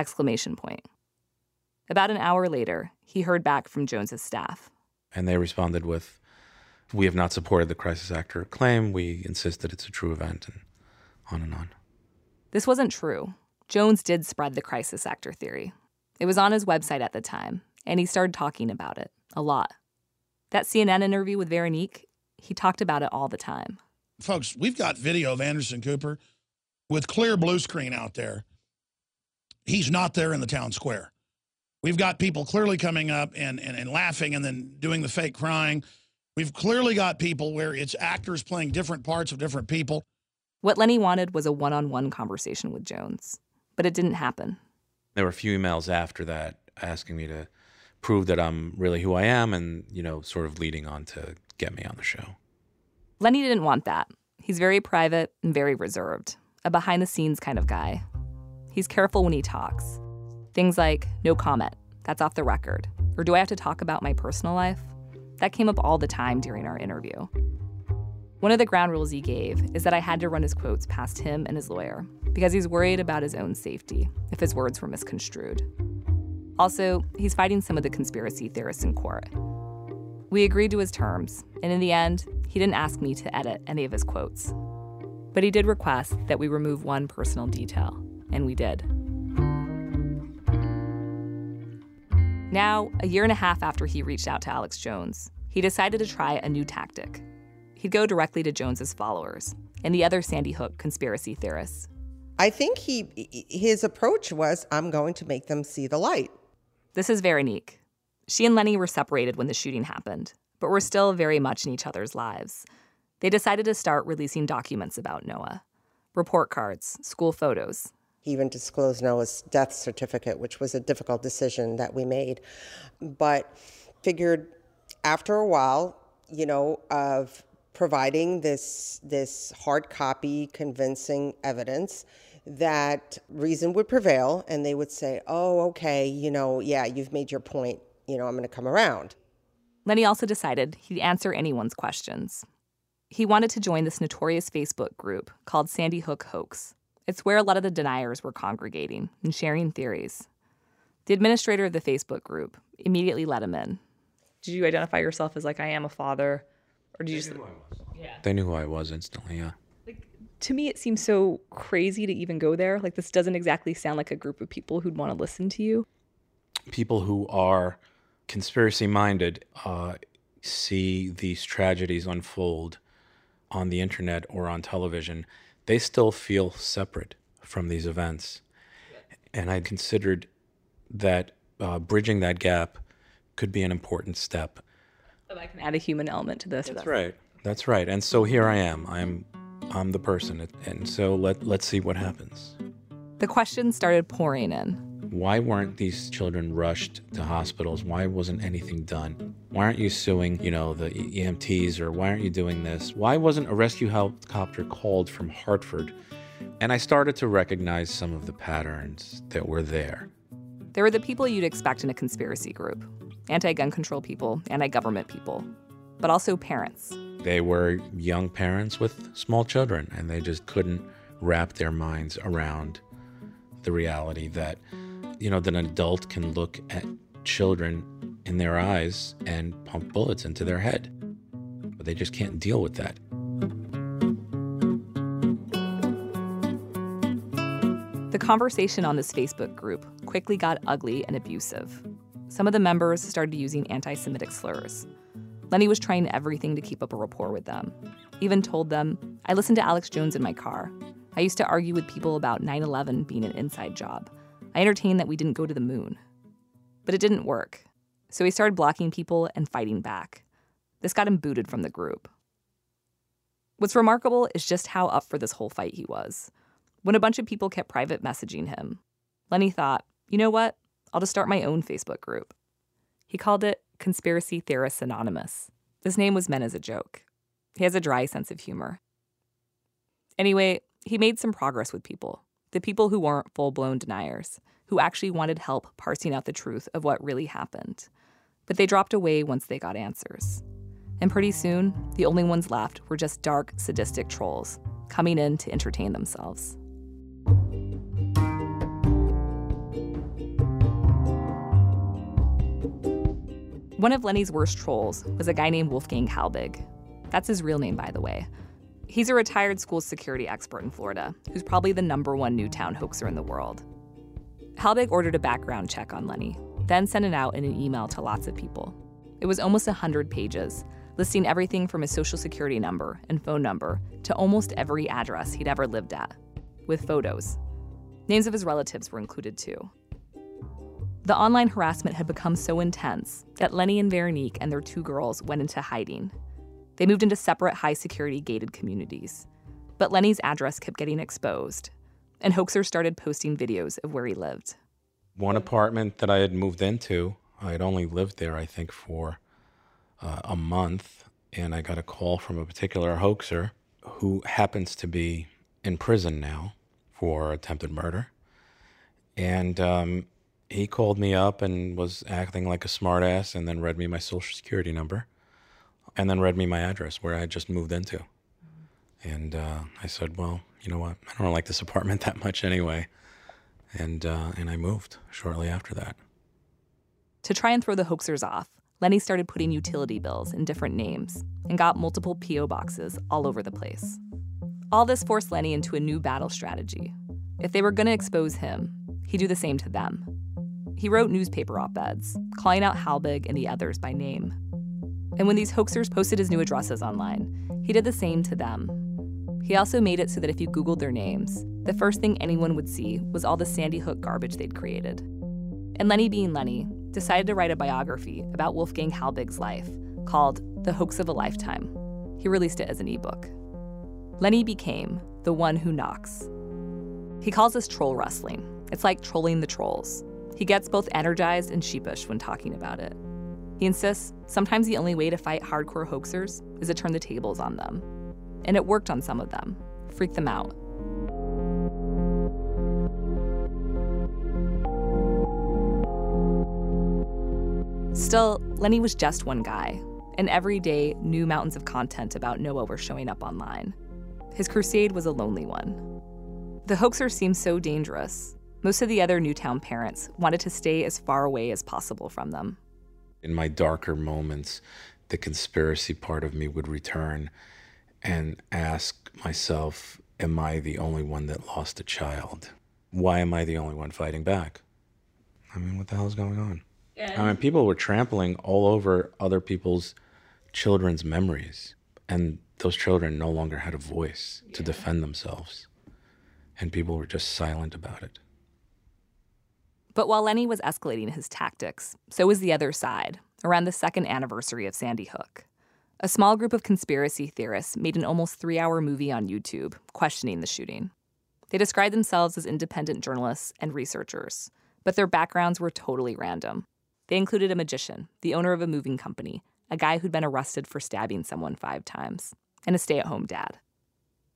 About an hour later, he heard back from Jones's staff. And they responded with, "We have not supported the crisis actor claim. We insist that it's a true event," and on and on. This wasn't true. Jones did spread the crisis actor theory. It was on his website at the time, and he started talking about it a lot. That CNN interview with Veronique, he talked about it all the time. Folks, we've got video of Anderson Cooper with clear blue screen out there. He's not there in the town square. We've got people clearly coming up and laughing and then doing the fake crying. We've clearly got people where it's actors playing different parts of different people. What Lenny wanted was a one-on-one conversation with Jones, but it didn't happen. There were a few emails after that asking me to prove that I'm really who I am and, sort of leading on to get me on the show. Lenny didn't want that. He's very private and very reserved, a behind-the-scenes kind of guy. He's careful when he talks. Things like, no comment, that's off the record, or do I have to talk about my personal life? That came up all the time during our interview. One of the ground rules he gave is that I had to run his quotes past him and his lawyer because he's worried about his own safety if his words were misconstrued. Also, he's fighting some of the conspiracy theorists in court. We agreed to his terms, and in the end, he didn't ask me to edit any of his quotes. But he did request that we remove one personal detail, and we did. Now, a year and a half after he reached out to Alex Jones, he decided to try a new tactic. He'd go directly to Jones's followers and the other Sandy Hook conspiracy theorists. I think his approach was, I'm going to make them see the light. This is Veronique. She and Lenny were separated when the shooting happened, but were still very much in each other's lives. They decided to start releasing documents about Noah. Report cards, school photos. He even disclosed Noah's death certificate, which was a difficult decision that we made. But figured after a while, of providing this hard copy, convincing evidence, that reason would prevail, and they would say, oh, okay, yeah, you've made your point, I'm going to come around. Lenny also decided he'd answer anyone's questions. He wanted to join this notorious Facebook group called Sandy Hook Hoax. It's where a lot of the deniers were congregating and sharing theories. The administrator of the Facebook group immediately let him in. Did you identify yourself as I am a father? Or did you just... Yeah. They knew who I was instantly, yeah. To me, it seems so crazy to even go there. This doesn't exactly sound like a group of people who'd want to listen to you. People who are conspiracy-minded see these tragedies unfold on the internet or on television. They still feel separate from these events. And I considered that bridging that gap could be an important step. So I can add a human element to this. That's right. That's right. And so here I am. I'm the person. And so let's see what happens. The questions started pouring in. Why weren't these children rushed to hospitals? Why wasn't anything done? Why aren't you suing, the EMTs, or why aren't you doing this? Why wasn't a rescue helicopter called from Hartford? And I started to recognize some of the patterns that were there. There were the people you'd expect in a conspiracy group: anti-gun control people, anti-government people, but also parents. They were young parents with small children, and they just couldn't wrap their minds around the reality that, that an adult can look at children in their eyes and pump bullets into their head. But they just can't deal with that. The conversation on this Facebook group quickly got ugly and abusive. Some of the members started using anti-Semitic slurs. Lenny was trying everything to keep up a rapport with them. Even told them, "I listened to Alex Jones in my car. I used to argue with people about 9/11 being an inside job. I entertained that we didn't go to the moon." But it didn't work. So he started blocking people and fighting back. This got him booted from the group. What's remarkable is just how up for this whole fight he was. When a bunch of people kept private messaging him, Lenny thought, you know what? I'll just start my own Facebook group. He called it Conspiracy Theorists Anonymous. This name was meant as a joke. He has a dry sense of humor. Anyway, he made some progress with people. The people who weren't full-blown deniers, who actually wanted help parsing out the truth of what really happened. But they dropped away once they got answers. And pretty soon, the only ones left were just dark, sadistic trolls coming in to entertain themselves. One of Lenny's worst trolls was a guy named Wolfgang Halbig. That's his real name, by the way. He's a retired school security expert in Florida who's probably the #1 Newtown hoaxer in the world. Halbig ordered a background check on Lenny, then sent it out in an email to lots of people. It was almost 100 pages, listing everything from his social security number and phone number to almost every address he'd ever lived at, with photos. Names of his relatives were included too. The online harassment had become so intense that Lenny and Veronique and their 2 girls went into hiding. They moved into separate high-security gated communities. But Lenny's address kept getting exposed, and hoaxers started posting videos of where he lived. One apartment that I had moved into, I had only lived there, I think, for a month, and I got a call from a particular hoaxer who happens to be in prison now for attempted murder. And he called me up and was acting like a smartass, and then read me my social security number, and then read me my address where I had just moved into. And I said, well, you know what? I don't like this apartment that much anyway. And I moved shortly after that. To try and throw the hoaxers off, Lenny started putting utility bills in different names and got multiple P.O. boxes all over the place. All this forced Lenny into a new battle strategy. If they were going to expose him, he'd do the same to them. He wrote newspaper op-eds, calling out Halbig and the others by name. And when these hoaxers posted his new addresses online, he did the same to them. He also made it so that if you Googled their names, the first thing anyone would see was all the Sandy Hook garbage they'd created. And Lenny, being Lenny, decided to write a biography about Wolfgang Halbig's life called The Hoax of a Lifetime. He released it as an ebook. Lenny became the one who knocks. He calls this troll wrestling. It's like trolling the trolls. He gets both energized and sheepish when talking about it. He insists sometimes the only way to fight hardcore hoaxers is to turn the tables on them. And it worked on some of them, freaked them out. Still, Lenny was just one guy, and every day new mountains of content about Noah were showing up online. His crusade was a lonely one. The hoaxers seemed so dangerous. Most of the other Newtown parents wanted to stay as far away as possible from them. In my darker moments, the conspiracy part of me would return and ask myself, am I the only one that lost a child? Why am I the only one fighting back? I mean, what the hell is going on? I mean, people were trampling all over other people's children's memories, and those children no longer had a voice to defend themselves, and people were just silent about it. But while Lenny was escalating his tactics, so was the other side, around the 2nd anniversary of Sandy Hook. A small group of conspiracy theorists made an almost 3-hour movie on YouTube questioning the shooting. They described themselves as independent journalists and researchers, but their backgrounds were totally random. They included a magician, the owner of a moving company, a guy who'd been arrested for stabbing someone 5 times, and a stay-at-home dad.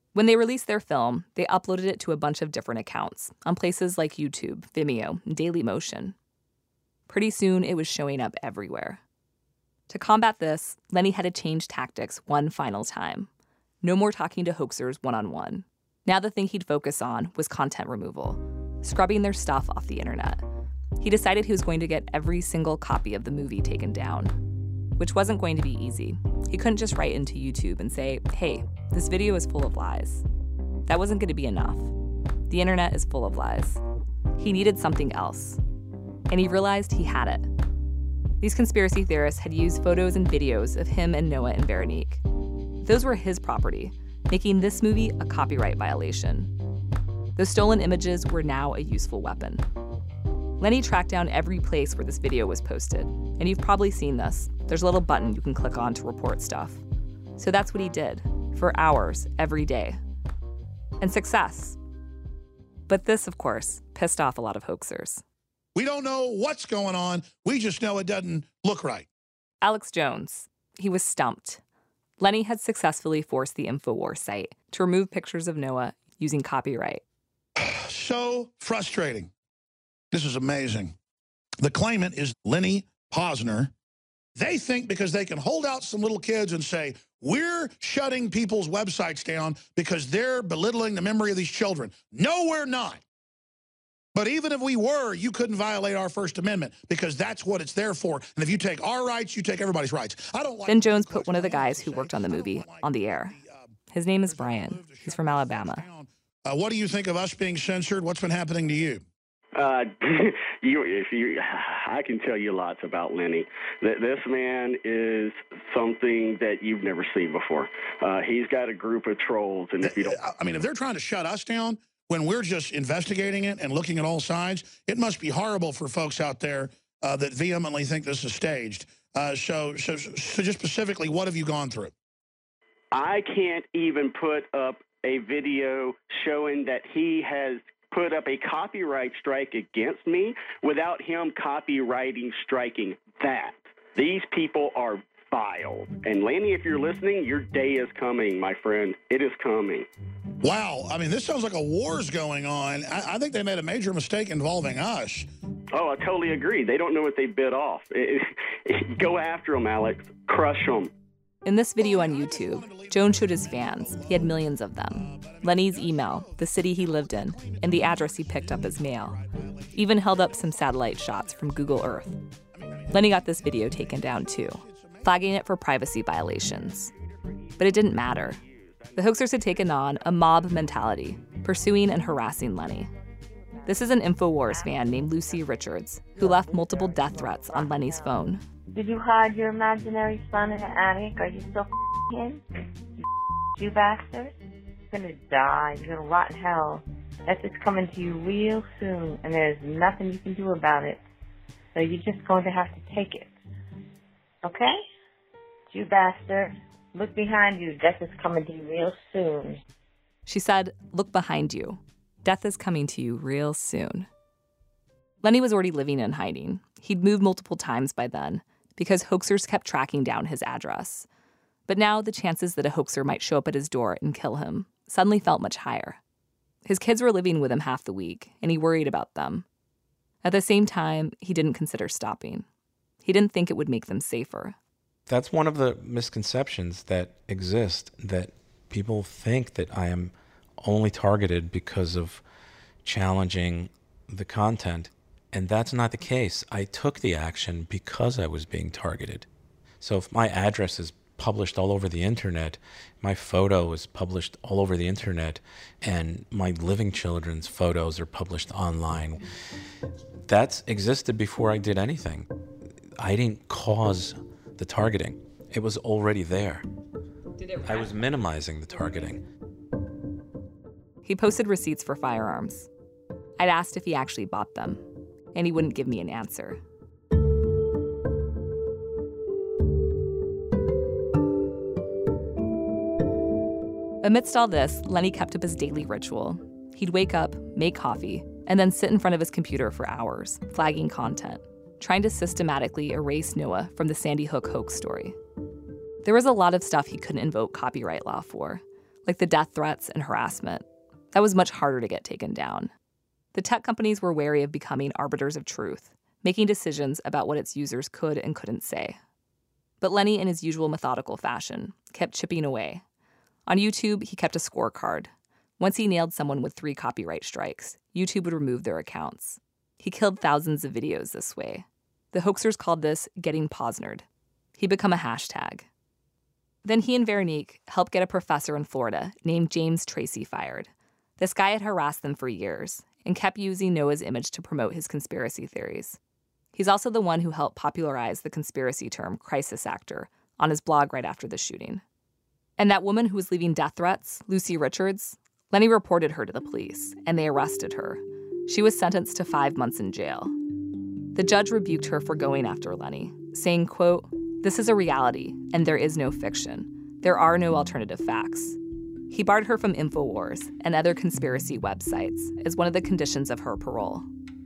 When they released their film, they uploaded it to a bunch of different accounts on places like YouTube, Vimeo, and Dailymotion. Pretty soon, it was showing up everywhere. To combat this, Lenny had to change tactics one final time. No more talking to hoaxers one-on-one. Now the thing he'd focus on was content removal, scrubbing their stuff off the internet. He decided he was going to get every single copy of the movie taken down, which wasn't going to be easy. He couldn't just write into YouTube and say, hey, this video is full of lies. That wasn't going to be enough. The internet is full of lies. He needed something else. And he realized he had it. These conspiracy theorists had used photos and videos of him and Noah and Veronique. Those were his property, making this movie a copyright violation. Those stolen images were now a useful weapon. Lenny tracked down every place where this video was posted, and you've probably seen this. There's a little button you can click on to report stuff. So that's what he did, for hours, every day. And success. But this, of course, pissed off a lot of hoaxers. We don't know what's going on. We just know it doesn't look right. Alex Jones, he was stumped. Lenny had successfully forced the InfoWars site to remove pictures of Noah using copyright. So frustrating. This is amazing. The claimant is Lenny Posner. They think because they can hold out some little kids and say, we're shutting people's websites down because they're belittling the memory of these children. No, we're not. But even if we were, you couldn't violate our First Amendment because that's what it's there for. And if you take our rights, you take everybody's rights. I don't like. Then Jones put one of the guys who worked on the movie on the air. His name is Brian. He's from Alabama. What do you think of us being censored? What's been happening to you? I can tell you lots about Lenny. This man is something that you've never seen before. He's got a group of trolls, and if you don't, I mean, if they're trying to shut us down when we're just investigating it and looking at all sides, it must be horrible for folks out there that vehemently think this is staged. So just specifically, what have you gone through? I can't even put up a video showing that he has put up a copyright strike against me without him copywriting striking that. These people are vile. And Lenny, if you're listening, your day is coming, my friend. It is coming. Wow. I mean, this sounds like a war's going on. I think they made a major mistake involving us. Oh, I totally agree. They don't know what they bit off. Go after them, Alex. Crush them. In this video on YouTube, Jones showed his fans, he had millions of them, Lenny's email, the city he lived in, and the address he picked up as mail. Even held up some satellite shots from Google Earth. Lenny got this video taken down too, flagging it for privacy violations. But it didn't matter. The hoaxers had taken on a mob mentality, pursuing and harassing Lenny. This is an InfoWars fan named Lucy Richards, who left multiple death threats on Lenny's phone. Did you hide your imaginary son in the attic? Are you still him? You bastard? You're gonna die. You're gonna rot in hell. That's just coming to you real soon, and there's nothing you can do about it. So you're just going to have to take it. Okay? You bastard. Look behind you. Death is coming to you real soon. She said, look behind you. Death is coming to you real soon. Lenny was already living in hiding. He'd moved multiple times by then, because hoaxers kept tracking down his address. But now the chances that a hoaxer might show up at his door and kill him suddenly felt much higher. His kids were living with him half the week, and he worried about them. At the same time, he didn't consider stopping. He didn't think it would make them safer. That's one of the misconceptions that exist, that people think that I am only targeted because of challenging the content. And that's not the case. I took the action because I was being targeted. So if my address is published all over the internet, my photo is published all over the internet, and my living children's photos are published online, that's existed before I did anything. I didn't cause the targeting. It was already there. I was minimizing the targeting. He posted receipts for firearms. I'd asked if he actually bought them, and he wouldn't give me an answer. Amidst all this, Lenny kept up his daily ritual. He'd wake up, make coffee, and then sit in front of his computer for hours, flagging content, trying to systematically erase Noah from the Sandy Hook hoax story. There was a lot of stuff he couldn't invoke copyright law for, like the death threats and harassment. That was much harder to get taken down. The tech companies were wary of becoming arbiters of truth, making decisions about what its users could and couldn't say. But Lenny, in his usual methodical fashion, kept chipping away. On YouTube, he kept a scorecard. Once he nailed someone with 3 copyright strikes, YouTube would remove their accounts. He killed thousands of videos this way. The hoaxers called this getting Posnered. He'd become a hashtag. Then he and Veronique helped get a professor in Florida named James Tracy fired. This guy had harassed them for years and kept using Noah's image to promote his conspiracy theories. He's also the one who helped popularize the conspiracy term crisis actor on his blog right after the shooting. And that woman who was leaving death threats, Lucy Richards, Lenny reported her to the police, and they arrested her. She was sentenced to 5 months in jail. The judge rebuked her for going after Lenny, saying, quote, "This is a reality, and there is no fiction. There are no alternative facts." He barred her from InfoWars and other conspiracy websites as one of the conditions of her parole.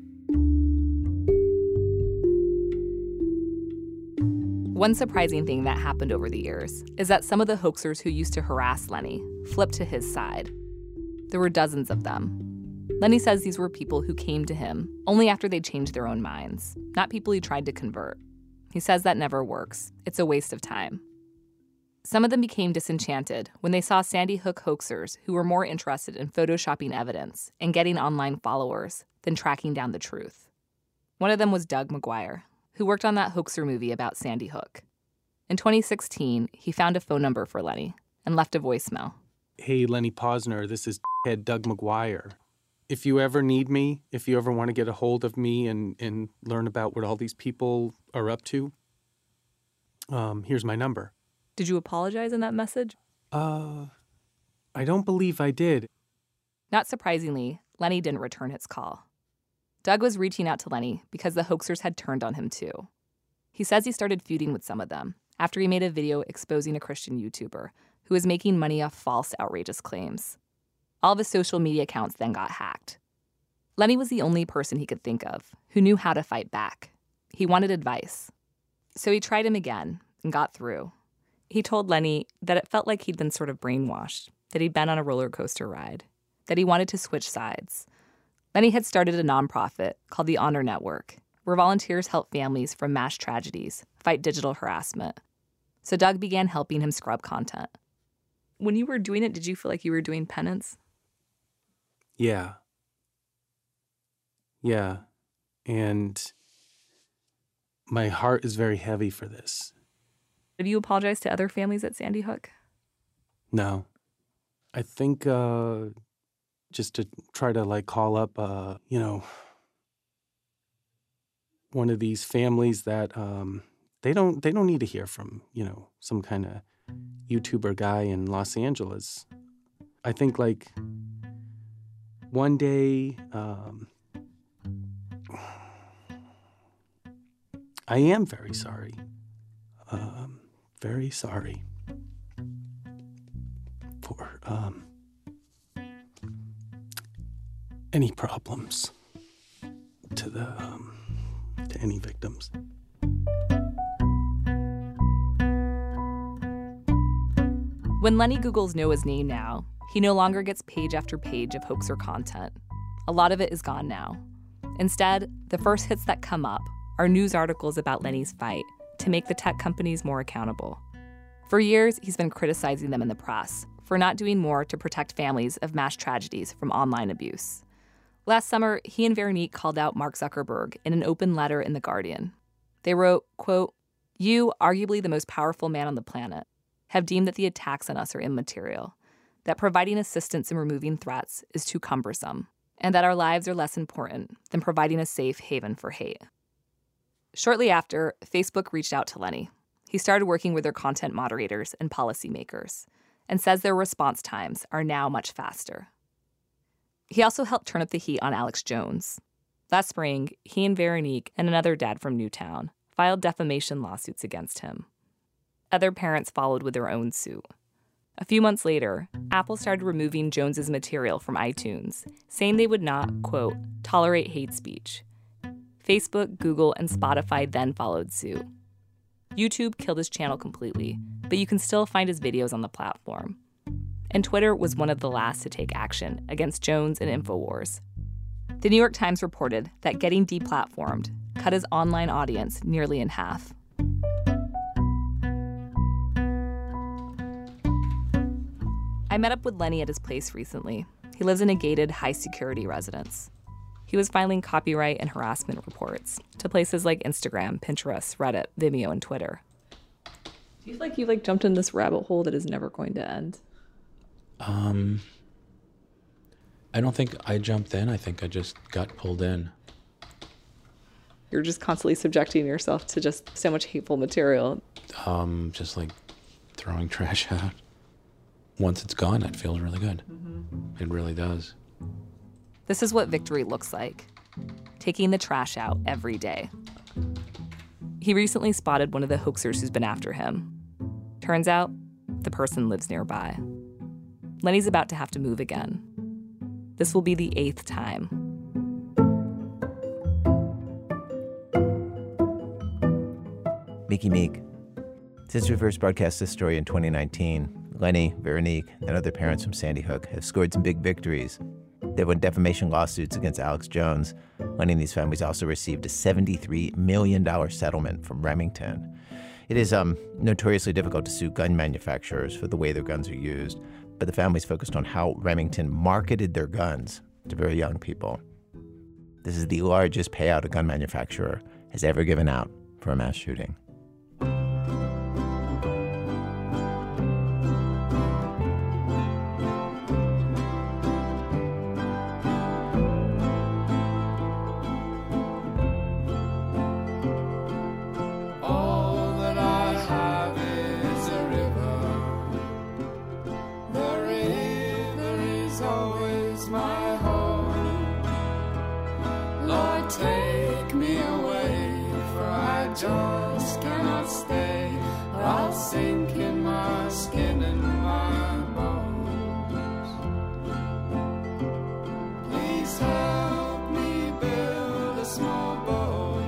One surprising thing that happened over the years is that some of the hoaxers who used to harass Lenny flipped to his side. There were dozens of them. Lenny says these were people who came to him only after they changed their own minds, not people he tried to convert. He says that never works. It's a waste of time. Some of them became disenchanted when they saw Sandy Hook hoaxers who were more interested in photoshopping evidence and getting online followers than tracking down the truth. One of them was Doug McGuire, who worked on that hoaxer movie about Sandy Hook. In 2016, he found a phone number for Lenny and left a voicemail. Hey, Lenny Posner, this is head Doug McGuire. If you ever need me, if you ever want to get a hold of me and learn about what all these people are up to, here's my number. Did you apologize in that message? I don't believe I did. Not surprisingly, Lenny didn't return his call. Doug was reaching out to Lenny because the hoaxers had turned on him too. He says he started feuding with some of them after he made a video exposing a Christian YouTuber who was making money off false, outrageous claims. All of his social media accounts then got hacked. Lenny was the only person he could think of who knew how to fight back. He wanted advice. So he tried him again and got through. He told Lenny that it felt like he'd been sort of brainwashed, that he'd been on a roller coaster ride, that he wanted to switch sides. Lenny had started a nonprofit called the Honor Network, where volunteers help families from mass tragedies fight digital harassment. So Doug began helping him scrub content. When you were doing it, did you feel like you were doing penance? Yeah. And my heart is very heavy for this. Have you apologized to other families at Sandy Hook? No. I think just to try to call up, one of these families that they don't need to hear from, some kind of YouTuber guy in Los Angeles. I think one day I am very sorry. Very sorry for any problems to any victims. When Lenny Googles Noah's name now, he no longer gets page after page of hoaxer content. A lot of it is gone now. Instead, the first hits that come up are news articles about Lenny's fight to make the tech companies more accountable. For years, he's been criticizing them in the press for not doing more to protect families of mass tragedies from online abuse. Last summer, he and Veronique called out Mark Zuckerberg in an open letter in The Guardian. They wrote, quote, "You, arguably the most powerful man on the planet, have deemed that the attacks on us are immaterial, that providing assistance in removing threats is too cumbersome, and that our lives are less important than providing a safe haven for hate." Shortly after, Facebook reached out to Lenny. He started working with their content moderators and policymakers, and says their response times are now much faster. He also helped turn up the heat on Alex Jones. Last spring, he and Veronique and another dad from Newtown filed defamation lawsuits against him. Other parents followed with their own suit. A few months later, Apple started removing Jones's material from iTunes, saying they would not, quote, tolerate hate speech. Facebook, Google, and Spotify then followed suit. YouTube killed his channel completely, but you can still find his videos on the platform. And Twitter was one of the last to take action against Jones and InfoWars. The New York Times reported that getting deplatformed cut his online audience nearly in half. I met up with Lenny at his place recently. He lives in a gated, high-security residence. He was filing copyright and harassment reports to places like Instagram, Pinterest, Reddit, Vimeo, and Twitter. Do you feel like you jumped in this rabbit hole that is never going to end? I don't think I jumped in. I think I just got pulled in. You're just constantly subjecting yourself to just so much hateful material. Just like throwing trash out. Once it's gone, it feels really good. Mm-hmm. It really does. This is what victory looks like, taking the trash out every day. He recently spotted one of the hoaxers who's been after him. Turns out, the person lives nearby. Lenny's about to have to move again. This will be the 8th time. Mickey Meek. Since we first broadcast this story in 2019, Lenny, Veronique, and other parents from Sandy Hook have scored some big victories. They've won defamation lawsuits against Alex Jones. Lenny and these families also received a $73 million settlement from Remington. It is notoriously difficult to sue gun manufacturers for the way their guns are used, but the families focused on how Remington marketed their guns to very young people. This is the largest payout a gun manufacturer has ever given out for a mass shooting. Just cannot stay, or I'll sink in my skin and my bones. Please help me build a small boat,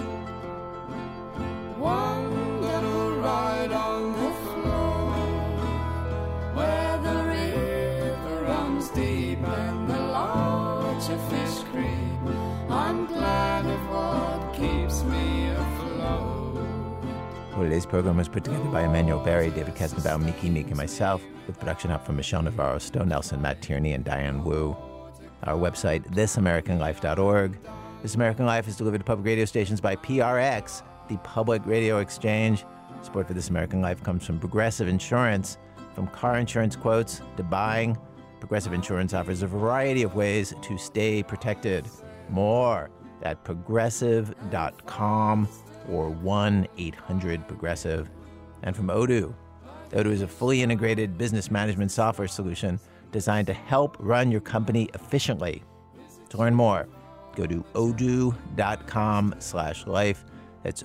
one that'll ride on the floor, where the river runs deep and the larger fish creep. I'm glad of what keeps me afloat. Well, today's program was put together by Emmanuel Berry, David Kassenbaum, Mickey Meek, and myself, with production help from Michelle Navarro, Stowe Nelson, Matt Tierney, and Diane Wu. Our website, thisamericanlife.org. This American Life is delivered to public radio stations by PRX, the Public Radio Exchange. Support for This American Life comes from Progressive Insurance. From car insurance quotes to buying, Progressive Insurance offers a variety of ways to stay protected. More at progressive.com or 1-800-PROGRESSIVE. And from Odoo. Odoo is a fully integrated business management software solution designed to help run your company efficiently. To learn more, go to odoo.com/life. That's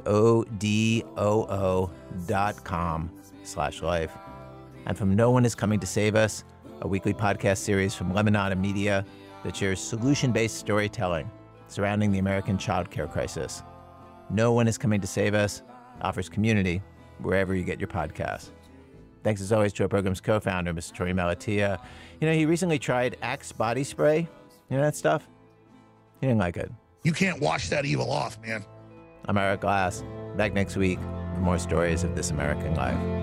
odoo.com/life. And from No One Is Coming to Save Us, a weekly podcast series from Lemonada Media that shares solution-based storytelling surrounding the American child care crisis. No One Is Coming to Save Us offers community wherever you get your podcasts. Thanks as always to our program's co-founder, Mr. Troy Malatia. You know, he recently tried Axe body spray. You know that stuff? He didn't like it. You can't wash that evil off, man. I'm Eric Glass. Back next week for more stories of This American Life.